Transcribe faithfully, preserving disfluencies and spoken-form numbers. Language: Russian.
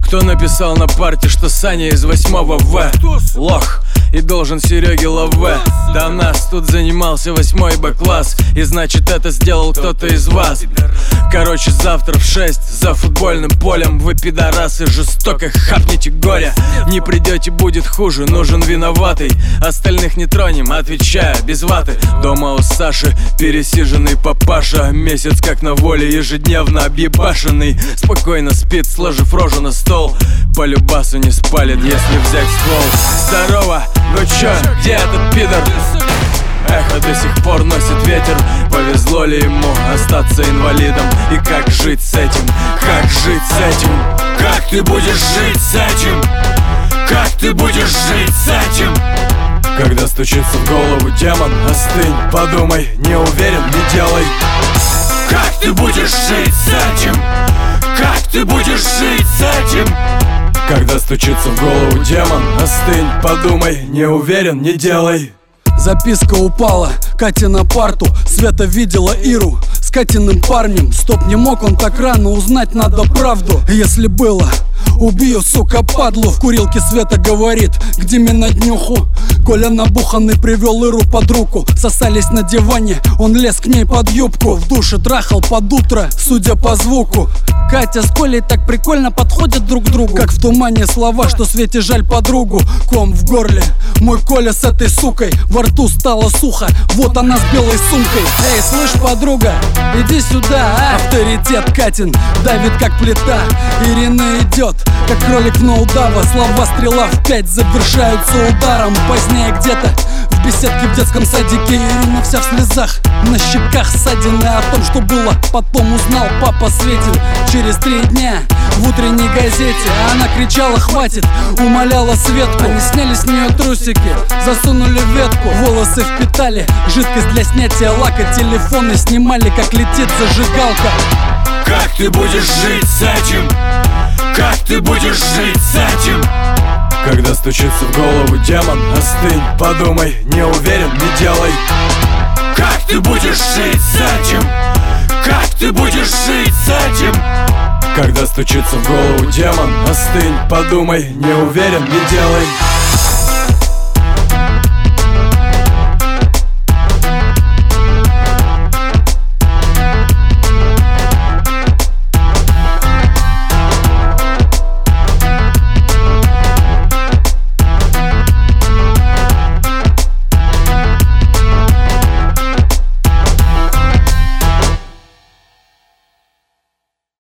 Кто написал на парте, что Саня из восьмого В? Лох и должен Сереге Лаве. До нас тут занимался восьмой Б-класс, и значит это сделал кто-то из вас. Короче, завтра в шесть за футбольным полем вы, пидорасы, жестоко хапнете горя. Не придете, будет хуже, нужен виноватый. Остальных не тронем, отвечаю, без ваты. Дома у Саши пересиженный папаша, месяц как на воле, ежедневно объебашенный. Спокойно спит, сложив рожу на стол. По любасу не спалит, если взять ствол. Здорово, ну чё, где этот пидор? Эхо до сих пор носит ветер. Повезло ли ему остаться инвалидом? И как жить с этим? Как жить с этим? Как ты будешь жить с этим? Как ты будешь жить с этим? Когда стучится в голову демон, остынь, подумай, не уверен, не делай. Как ты будешь жить с этим? Как ты будешь жить с этим? Когда стучится в голову демон, остынь, подумай, не уверен, не делай. Записка упала Кате на парту. Света видела Иру с Катиным парнем. Стоп, не мог он так рано узнать, надо правду. Если было, убью, сука, падлу. В курилке Света говорит, где мне на днюху. Коля набуханный привел Иру под руку. Сосались на диване, он лез к ней под юбку. В душе трахал под утро, судя по звуку. Катя с Колей так прикольно подходят друг к другу. Как в тумане слова, что Свете жаль подругу. Ком в горле, мой Коля с этой сукой. Во рту стало сухо, вот она с белой сумкой. Эй, слышь, подруга, иди сюда, а? Авторитет Катин давит как плита. Ирина идет, как кролик в ноудава. Слова стрела в пять завершаются ударом. Позднее где-то в беседке в детском садике Ирина вся в слезах, на щеках ссадины. О том, что было, потом узнал папа Светин. Через три дня в утренней газете она кричала «хватит», умоляла Светку. Они сняли с нее трусики, засунули ветку, волосы впитали, жидкость для снятия лака, телефоны снимали, как летит зажигалка. Как ты будешь жить с этим? Как ты будешь жить с этим? Когда стучится в голову демон, остынь, подумай, не уверен, не делай. Как ты будешь жить с этим? Как ты будешь жить с этим? Когда стучится в голову демон, остынь, подумай, не уверен, не делай.